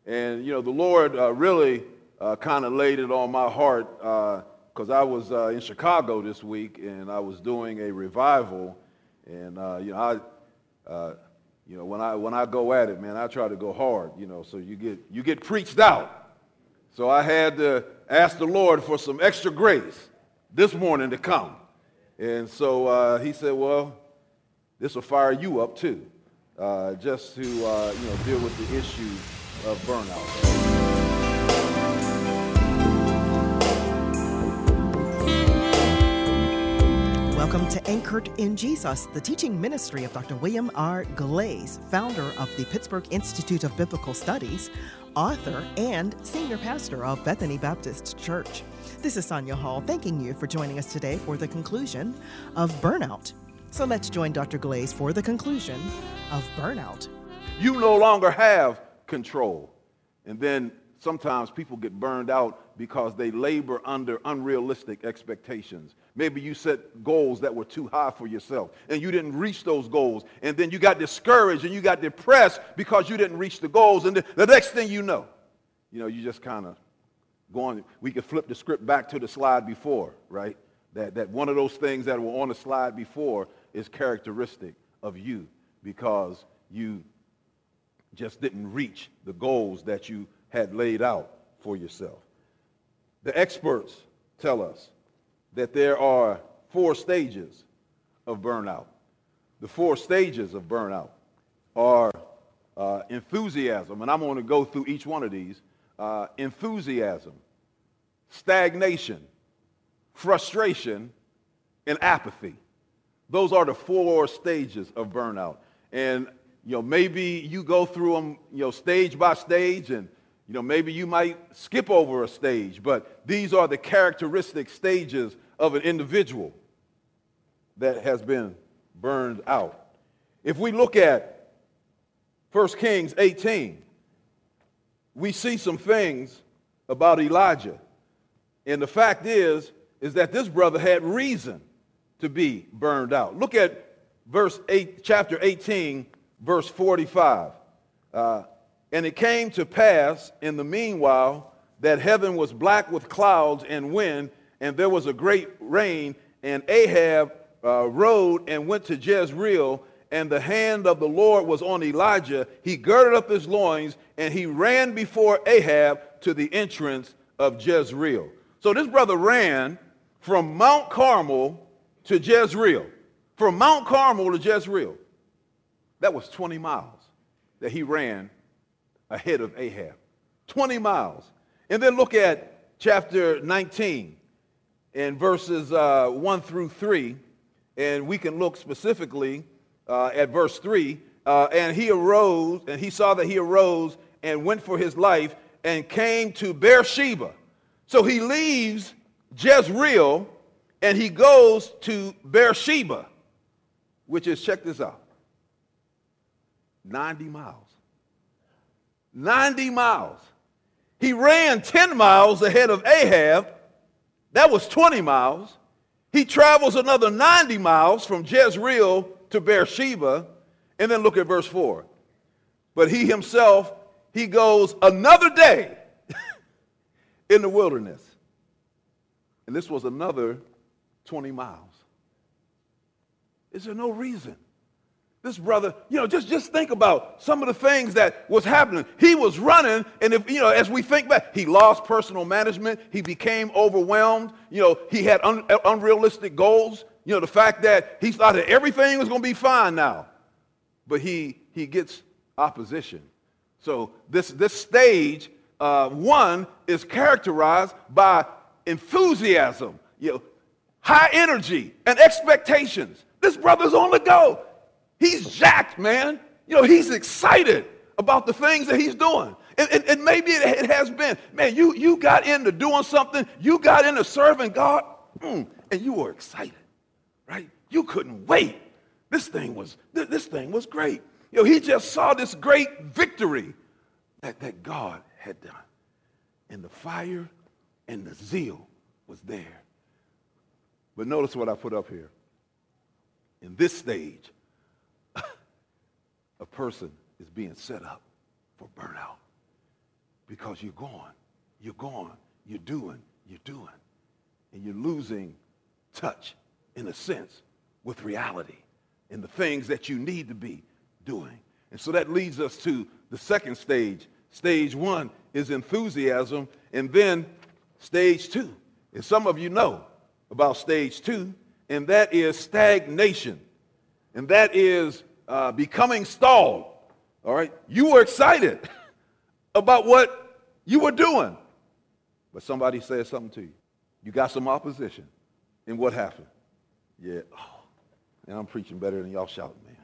And, the Lord really kind of laid it on my heart because I was in Chicago this week and I was doing a revival. And, when I go at it, man, I try to go hard, so you get preached out. So I had to ask the Lord for some extra grace this morning to come. And so he said, well, this will fire you up too, just to, deal with the issue of burnout. Welcome to Anchored in Jesus, the teaching ministry of Dr. William R. Glaze, founder of the Pittsburgh Institute of Biblical Studies, author, and senior pastor of Bethany Baptist Church. This is Sonia Hall, thanking you for joining us today for the conclusion of burnout. So let's join Dr. Glaze for the conclusion of burnout. You no longer have control. And then sometimes people get burned out because they labor under unrealistic expectations. Maybe you set goals that were too high for yourself and you didn't reach those goals. And then you got discouraged and you got depressed because you didn't reach the goals. And the next thing you know, you just kind of go on. We could flip the script back to the slide before, right? That one of those things that were on the slide before is characteristic of you because you just didn't reach the goals that you had laid out for yourself. The experts tell us that there are 4 stages of burnout. The 4 stages of burnout are enthusiasm, and I'm going to go through each one of these. Enthusiasm, stagnation, frustration, and apathy. Those are the 4 stages of burnout. And, maybe you go through them, stage by stage, and maybe you might skip over a stage, but these are the characteristic stages of an individual that has been burned out. If we look at 1 Kings 18, we see some things about Elijah. And the fact is that this brother had reason to be burned out. Look at chapter 18, verse 45. And it came to pass in the meanwhile that heaven was black with clouds and wind, and there was a great rain, and Ahab rode and went to Jezreel, and the hand of the Lord was on Elijah. He girded up his loins, and he ran before Ahab to the entrance of Jezreel. So this brother ran from Mount Carmel to Jezreel. From Mount Carmel to Jezreel. That was 20 miles that he ran ahead of Ahab. 20 miles. And then look at chapter 19 and verses 1 through 3. And we can look specifically at verse 3. And he arose, and he saw that he arose and went for his life and came to Beersheba. So he leaves Jezreel and he goes to Beersheba, which is, check this out, 90 miles. 90 miles. He ran 10 miles ahead of Ahab. That was 20 miles. He travels another 90 miles from Jezreel to Beersheba. And then look at verse 4. But he himself, he goes another day in the wilderness. And this was another 20 miles. Is there no reason? This brother, just think about some of the things that was happening. He was running, and if as we think back, he lost personal management. He became overwhelmed. He had unrealistic goals. The fact that he thought that everything was going to be fine now, but he gets opposition. So this stage 1 is characterized by enthusiasm, high energy, and expectations. This brother's on the go. He's jacked, man. He's excited about the things that he's doing. And maybe it has been, man, you got into doing something. You got into serving God, and you were excited, right? You couldn't wait. This thing was great. He just saw this great victory that God had done. And the fire and the zeal was there. But notice what I put up here. In this stage, a person is being set up for burnout. because you're going, you're doing, and you're losing touch, in a sense, with reality and the things that you need to be doing. And so that leads us to the second stage. Stage one is enthusiasm, and then stage two. And some of you know about stage two, and that is stagnation. And that is becoming stalled. All right? You were excited about what you were doing, but somebody said something to you. You got some opposition. And what happened? Yeah. Oh, and I'm preaching better than y'all shouting, man.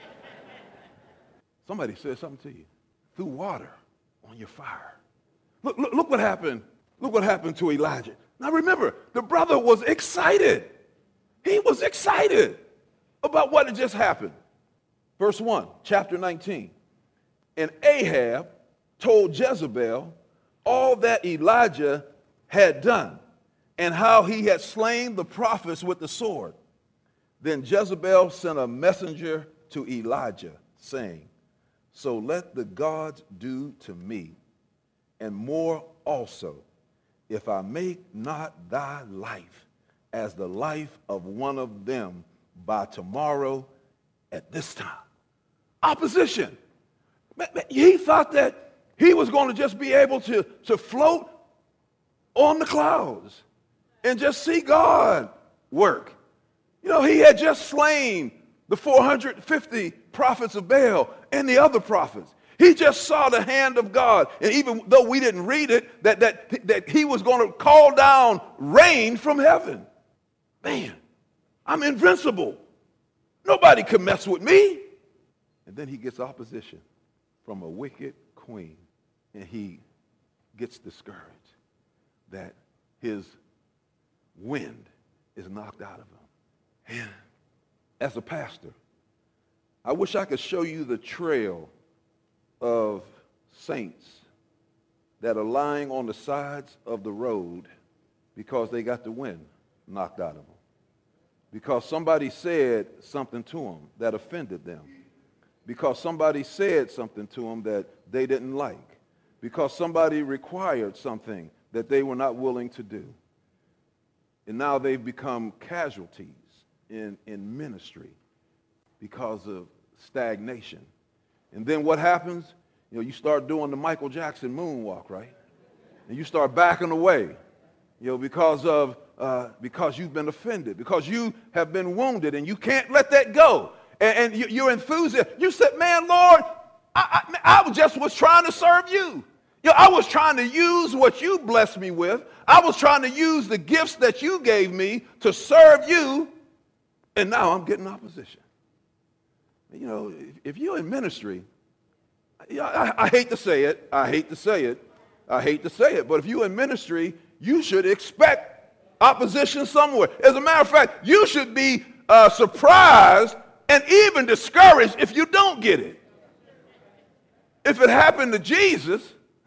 Somebody said something to you. Threw water on your fire. Look what happened. Look what happened to Elijah. Now remember, the brother was excited. He was excited about what had just happened. Verse 1, chapter 19. And Ahab told Jezebel all that Elijah had done and how he had slain the prophets with the sword. Then Jezebel sent a messenger to Elijah, saying, so let the gods do to me, and more also, if I make not thy life as the life of one of them by tomorrow at this time. Opposition. He thought that he was going to just be able to float on the clouds and just see God work. You know, he had just slain the 450 prophets of Baal and the other prophets. He just saw the hand of God. And even though we didn't read it, that he was going to call down rain from heaven. Man, I'm invincible. Nobody can mess with me. And then he gets opposition from a wicked queen. And he gets discouraged that his wind is knocked out of him. And as a pastor, I wish I could show you the trail of saints that are lying on the sides of the road because they got the wind knocked out of them. Because somebody said something to them that offended them. Because somebody said something to them that they didn't like. Because somebody required something that they were not willing to do. And now they've become casualties in ministry because of stagnation. And then what happens? You know, you start doing the Michael Jackson moonwalk, right? And you start backing away, you know, because you've been offended, because you have been wounded, and you can't let that go. And you're enthusiastic. You said, man, Lord, I just was trying to serve you. You know, I was trying to use what you blessed me with. I was trying to use the gifts that you gave me to serve you, and now I'm getting opposition. You know, if you're in ministry, I hate to say it, but if you're in ministry, you should expect opposition somewhere. As a matter of fact, you should be surprised and even discouraged if you don't get it. If it happened to Jesus,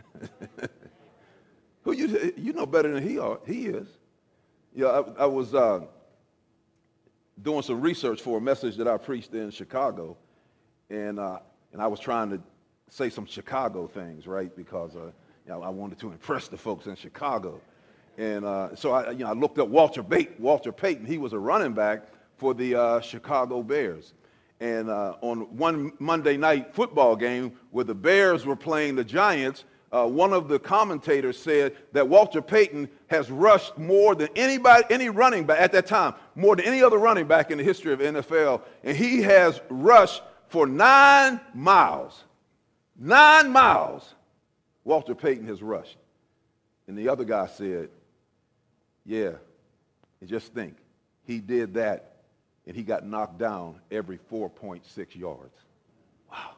who you know better than he is. Yeah, I was doing some research for a message that I preached in Chicago, and I was trying to say some Chicago things, right? Because I wanted to impress the folks in Chicago, and so I looked up Walter Payton. He was a running back for the Chicago Bears. And on one Monday night football game where the Bears were playing the Giants, one of the commentators said that Walter Payton has rushed more than any running back at that time, more than any other running back in the history of NFL. And he has rushed for 9 miles. 9 miles Walter Payton has rushed. And the other guy said, yeah, and just think, he did that and he got knocked down every 4.6 yards. Wow.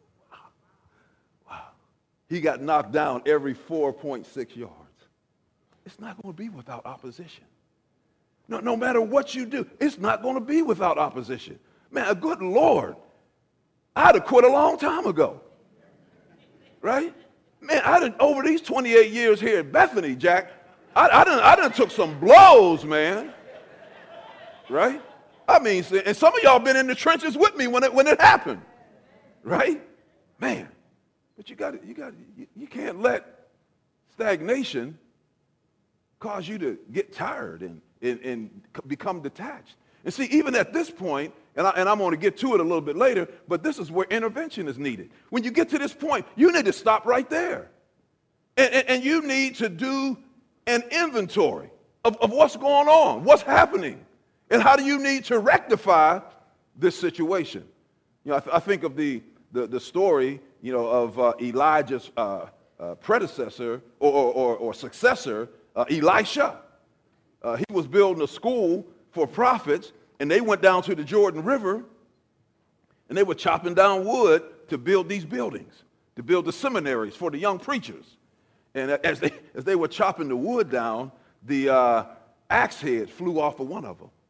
He got knocked down every 4.6 yards. It's not going to be without opposition. No matter what you do, it's not going to be without opposition. Man, good Lord, I'd have quit a long time ago. Right? Man, over these 28 years here at Bethany, Jack, I done took some blows, man. Right? I mean, and some of y'all been in the trenches with me when it happened. Right? Man. But you can't let Stagnation causes you to get tired and become detached. And see, even at this point, and I'm going to get to it a little bit later, but this is where intervention is needed. When you get to this point, you need to stop right there. And you need to do an inventory of what's going on, what's happening, and how do you need to rectify this situation. You know, I think of the story, you know, of Elijah's predecessor or successor, Elisha. He was building a school for prophets, and they went down to the Jordan River, and they were chopping down wood to build these buildings, to build the seminaries for the young preachers. And as they were chopping the wood down, the axe head flew off of one of them.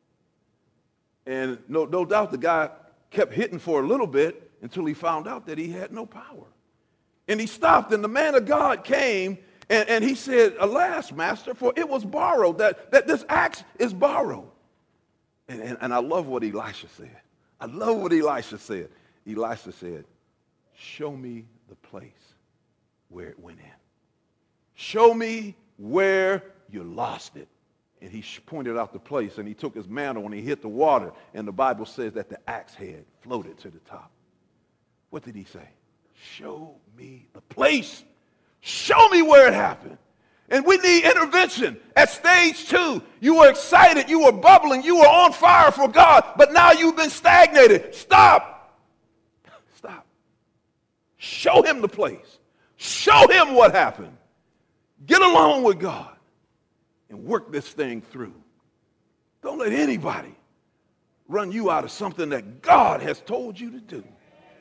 And no doubt the guy kept hitting for a little bit until he found out that he had no power. And he stopped, and the man of God came, and he said, "Alas, master, for it was borrowed, that this axe is borrowed." And I love what Elisha said. I love what Elisha said. Elisha said, "Show me the place where it went in. Show me where you lost it." And he pointed out the place, and he took his mantle and he hit the water, and the Bible says that the axe head floated to the top. What did he say? Show me the place. Show me where it happened. And we need intervention. At stage 2, you were excited, you were bubbling, you were on fire for God, but now you've been stagnated. Stop. Stop. Show him the place. Show him what happened. Get along with God and work this thing through. Don't let anybody run you out of something that God has told you to do.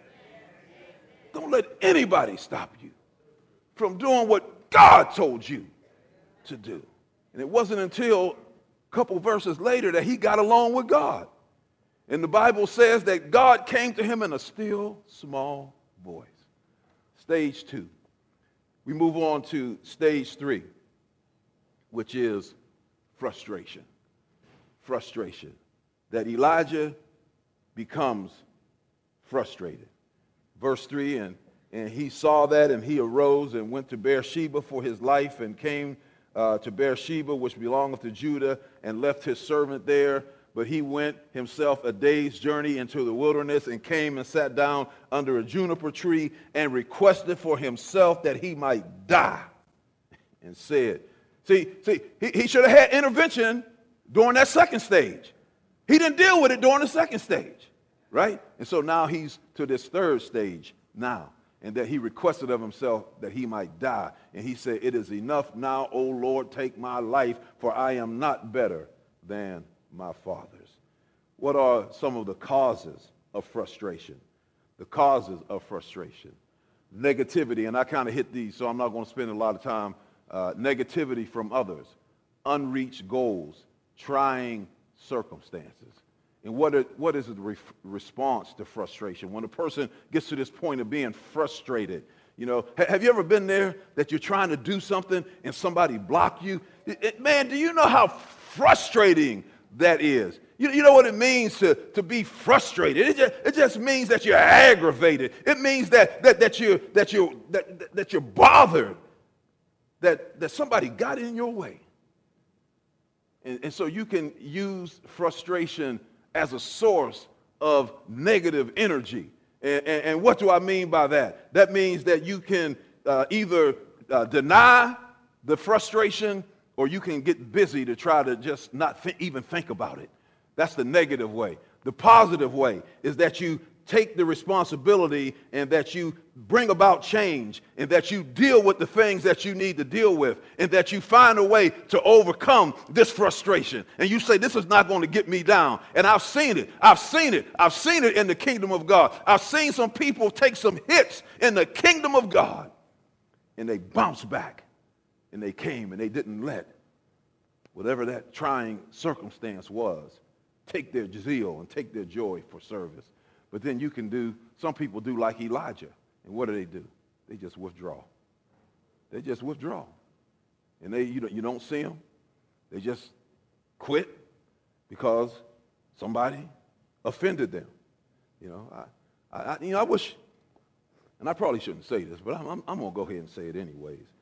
Don't let anybody stop you from doing what God told you to do. And it wasn't until a couple verses later that he got along with God. And the Bible says that God came to him in a still, small voice. Stage 2. We move on to stage 3, which is frustration. Frustration. That Elijah becomes frustrated. Verse 3, and he saw that, and he arose and went to Beersheba for his life, and came to Beersheba, which belongeth to Judah, and left his servant there. But he went himself a day's journey into the wilderness, and came and sat down under a juniper tree, and requested for himself that he might die. And said, see, he should have had intervention during that second stage. He didn't deal with it during the second stage, right? And so now he's to this third stage now. And that he requested of himself that he might die. And he said, "It is enough now, O Lord, take my life, for I am not better than my fathers." What are some of the causes of frustration? The causes of frustration. Negativity, and I kind of hit these, so I'm not going to spend a lot of time. Negativity from others, unreached goals, trying circumstances. And what is the response to frustration? When a person gets to this point of being frustrated, you know, have you ever been there that you're trying to do something and somebody block you? Man, do you know how frustrating that is? You know what it means to be frustrated? It just means that you're aggravated. It means that you're bothered, that somebody got in your way. And so you can use frustration as a source of negative energy. And what do I mean by that? That means that you can either deny the frustration, or you can get busy to try to just not even think about it. That's the negative way. The positive way is that you take the responsibility and that you bring about change and that you deal with the things that you need to deal with and that you find a way to overcome this frustration. And you say, "This is not going to get me down." And I've seen it. I've seen it in the kingdom of God. I've seen some people take some hits in the kingdom of God and they bounced back and they came and they didn't let whatever that trying circumstance was take their zeal and take their joy for service. But then some people do like Elijah. And what do? They just withdraw. They just withdraw. And you don't see them. They just quit because somebody offended them. You know, I wish, and I probably shouldn't say this, but I'm going to go ahead and say it anyways.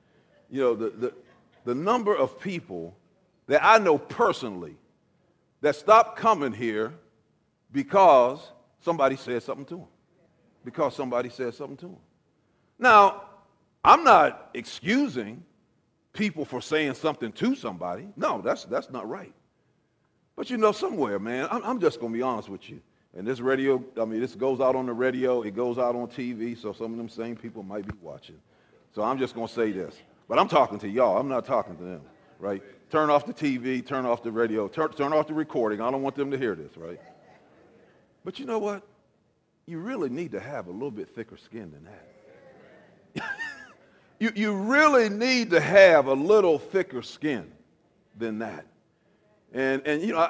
You know, the number of people that I know personally that stopped coming here because somebody said something to them. Because somebody said something to them. Now, I'm not excusing people for saying something to somebody. No, that's not right. But you know, somewhere, man, I'm just going to be honest with you. And this radio, I mean, this goes out on the radio, it goes out on TV, so some of them same people might be watching. So I'm just going to say this. But I'm talking to y'all. I'm not talking to them, right? Turn off the TV, turn off the radio, turn off the recording. I don't want them to hear this, right? But you know what? You really need to have a little bit thicker skin than that. You really need to have a little thicker skin than that. And you know,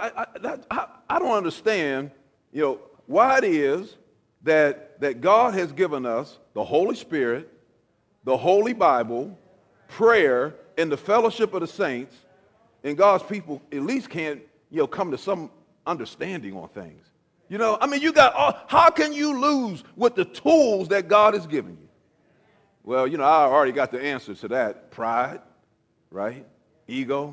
I don't understand, you know, why it is that God has given us the Holy Spirit, the Holy Bible, prayer, and the fellowship of the saints, and God's people at least can't, you know, come to some understanding on things. You know, I mean, how can you lose with the tools that God has given you? Well, you know, I already got the answer to that. Pride, right? Ego,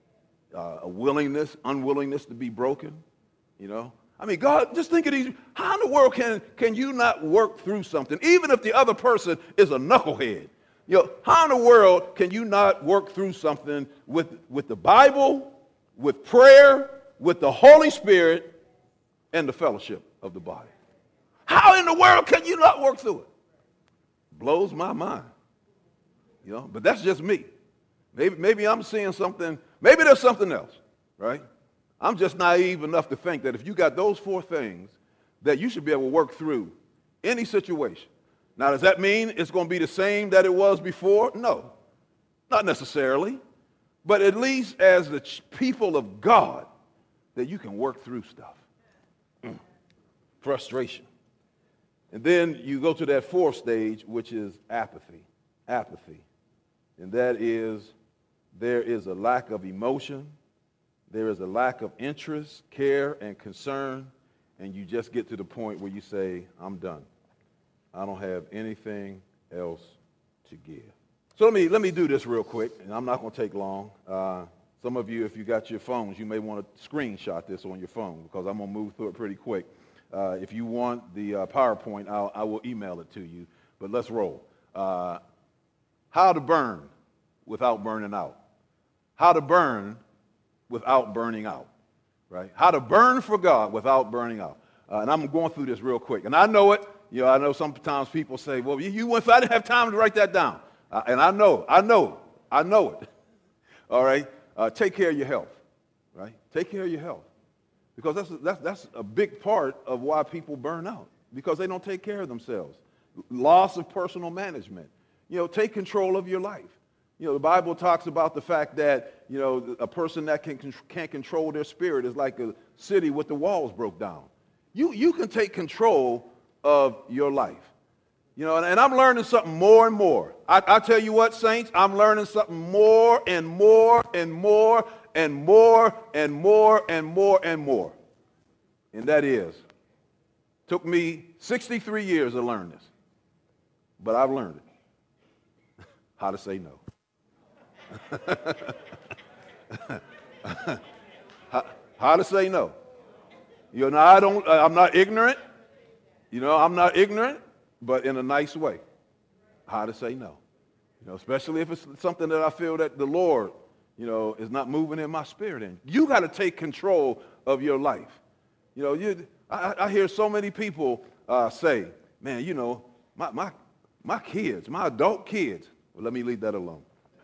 a unwillingness to be broken, you know. I mean, God, just think of these. How in the world can you not work through something, even if the other person is a knucklehead? You know, how in the world can you not work through something with the Bible, with prayer, with the Holy Spirit, and the fellowship of the body? How in the world can you not work through it? Blows my mind, you know, but that's just me. Maybe I'm seeing something, maybe there's something else, right? I'm just naive enough to think that if you got those four things, that you should be able to work through any situation. Now, does that mean it's going to be the same that it was before? No, not necessarily. But at least as the people of God, that you can work through stuff. Frustration. And then you go to that fourth stage, which is apathy. Apathy. And that is, there is a lack of emotion, there is a lack of interest, care, and concern, and you just get to the point where you say, I'm done. I don't have anything else to give. So let me do this real quick, and I'm not going to take long. Some of you, if you got your phones, you may want to screenshot this on your phone because I'm going to move through it pretty quick. If you want the PowerPoint, I will email it to you, but let's roll. How to burn without burning out. How to burn without burning out, right? How to burn for God without burning out. And I'm going through this real quick. And I know it. You know, I know sometimes people say, well, if I didn't have time to write that down. And I know it. All right? Take care of your health, right? Take care of your health. Because that's a big part of why people burn out, because they don't take care of themselves. Loss of personal management. You know, take control of your life. You know, the Bible talks about the fact that, you know, a person that can't control their spirit is like a city with the walls broke down. You can take control of your life. You know, and I'm learning something more and more. I tell you what, saints, I'm learning something more and more and more and more and more and more and more. And that is, took me 63 years to learn this. But I've learned it. How to say no. How to say no. You know, I'm not ignorant. You know, I'm not ignorant, but in a nice way. How to say no. You know, especially if it's something that I feel that the Lord, you know, is not moving in my spirit in. You got to take control of your life. You know, I hear so many people say, man, you know, my kids, my adult kids. Well, let me leave that alone.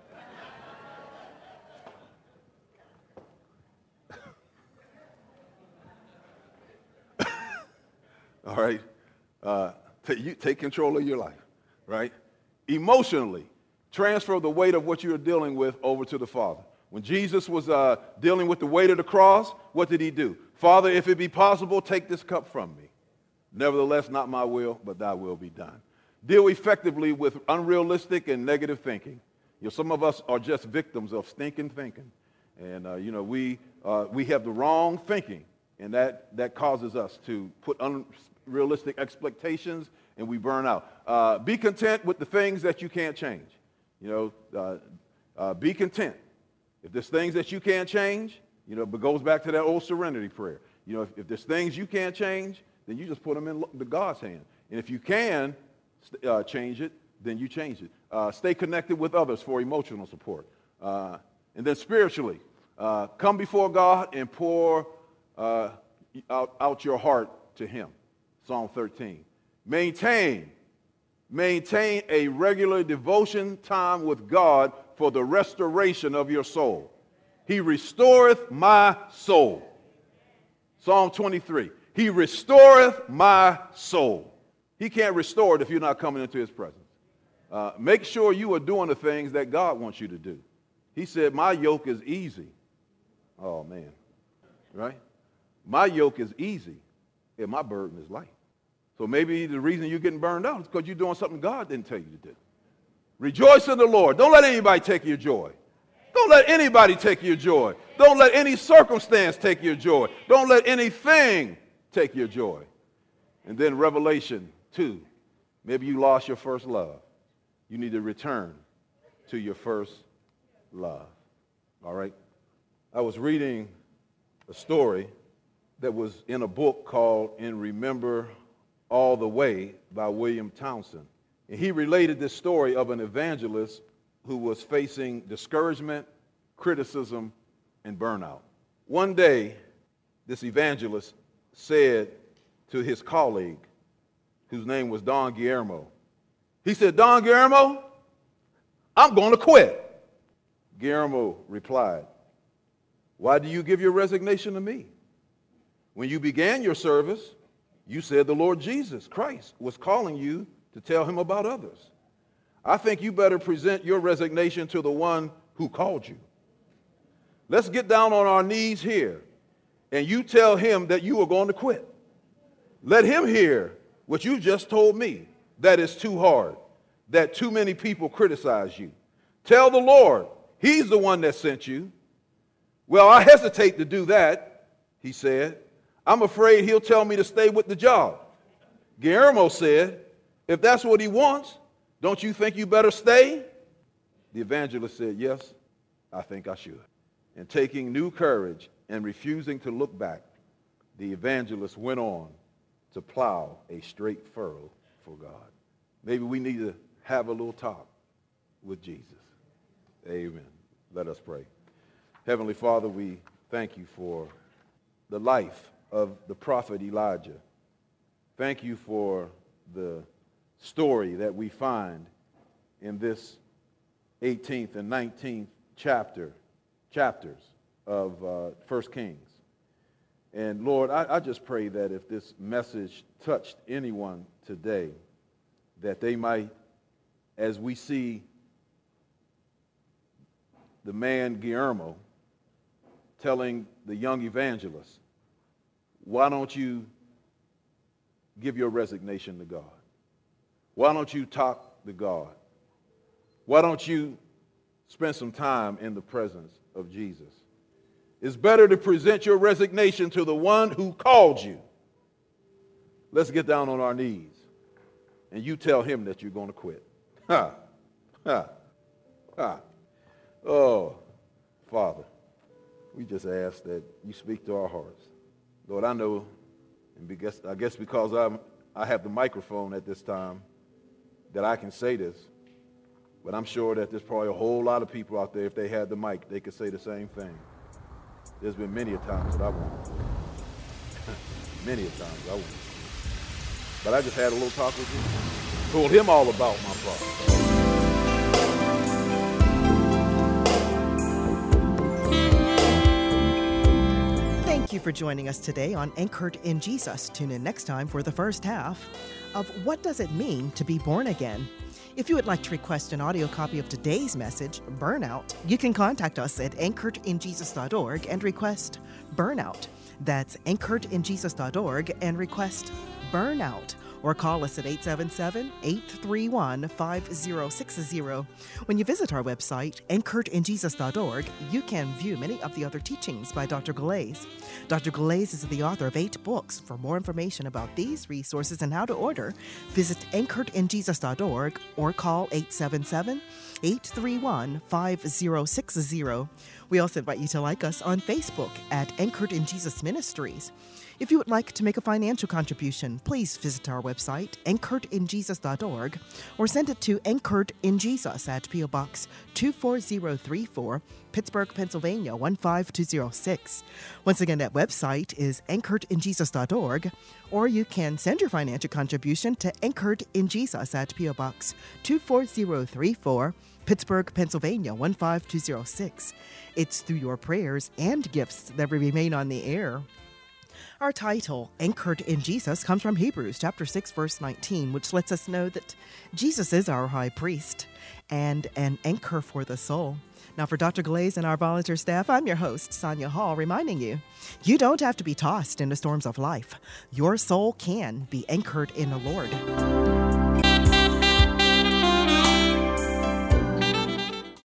All right? Take control of your life, right? Emotionally, transfer the weight of what you're dealing with over to the Father. When Jesus was dealing with the weight of the cross, what did he do? Father, if it be possible, take this cup from me. Nevertheless, not my will, but thy will be done. Deal effectively with unrealistic and negative thinking. You know, some of us are just victims of stinking thinking. And, you know, we have the wrong thinking, and that causes us to put unrealistic expectations, and we burn out. Be content with the things that you can't change. You know, Be content. If there's things that you can't change, but it goes back to that old serenity prayer. If there's things you can't change, then you just put them in the God's hand. And if you can change it, then you change it. Stay connected with others for emotional support. And then spiritually, come before God and pour out your heart to him. Psalm 13. Maintain a regular devotion time with God for the restoration of your soul. He restoreth my soul. Psalm 23. He restoreth my soul. He can't restore it if you're not coming into his presence. Make sure you are doing the things that God wants you to do. He said, my yoke is easy. Oh, man. Right? My yoke is easy and my burden is light. So maybe the reason you're getting burned out is because you're doing something God didn't tell you to do. Rejoice in the Lord. Don't let anybody take your joy. Don't let anybody take your joy. Don't let any circumstance take your joy. Don't let anything take your joy. And then Revelation 2. Maybe you lost your first love. You need to return to your first love. All right? I was reading a story that was in a book called In Remember All the Way by William Townsend. And he related this story of an evangelist who was facing discouragement, criticism, and burnout. One day, this evangelist said to his colleague, whose name was Don Guillermo, he said, Don Guillermo, I'm going to quit. Guillermo replied, why do you give your resignation to me? When you began your service, you said the Lord Jesus Christ was calling you to tell him about others. I think you better present your resignation to the one who called you. Let's get down on our knees here, and you tell him that you are going to quit. Let him hear what you just told me, that it's too hard, that too many people criticize you. Tell the Lord, he's the one that sent you. Well, I hesitate to do that, he said. I'm afraid he'll tell me to stay with the job. Guillermo said, if that's what he wants, don't you think you better stay? The evangelist said, yes, I think I should. And taking new courage and refusing to look back, the evangelist went on to plow a straight furrow for God. Maybe we need to have a little talk with Jesus. Amen. Let us pray. Heavenly Father, we thank you for the life of the prophet Elijah. Thank you for the story that we find in this 18th and 19th chapters of 1 Kings. And Lord, I just pray that if this message touched anyone today, that they might, as we see the man Guillermo telling the young evangelist, why don't you give your resignation to God? Why don't you talk to God? Why don't you spend some time in the presence of Jesus? It's better to present your resignation to the one who called you. Let's get down on our knees and you tell him that you're going to quit. Ha, ha, ha. Oh, Father, we just ask that you speak to our hearts. Lord, I know, and I guess because I have the microphone at this time, that I can say this, but I'm sure that there's probably a whole lot of people out there, if they had the mic, they could say the same thing. There's been many a times that I won't. Many a times I won't. But I just had a little talk with you, told him all about my problem. Thank you for joining us today on Anchored in Jesus. Tune in next time for the first half of What Does It Mean to Be Born Again? If you would like to request an audio copy of today's message, Burnout, you can contact us at anchoredinjesus.org and request Burnout. That's anchoredinjesus.org and request Burnout. or call us at 877-831-5060. When you visit our website, anchoredinjesus.org, you can view many of the other teachings by Dr. Galais. Dr. Galais is the author of 8 books. For more information about these resources and how to order, visit anchoredinjesus.org or call 877-831-5060. We also invite you to like us on Facebook at Anchored in Jesus Ministries. If you would like to make a financial contribution, please visit our website, anchoredinjesus.org, or send it to Anchored in Jesus at P.O. Box 24034, Pittsburgh, Pennsylvania 15206. Once again, that website is anchoredinjesus.org, or you can send your financial contribution to Anchored in Jesus at P.O. Box 24034, Pittsburgh, Pennsylvania 15206. It's through your prayers and gifts that we remain on the air. Our title, Anchored in Jesus, comes from Hebrews chapter 6, verse 19, which lets us know that Jesus is our high priest and an anchor for the soul. Now, for Dr. Galais and our volunteer staff, I'm your host, Sonia Hall, reminding you, you don't have to be tossed in the storms of life. Your soul can be anchored in the Lord.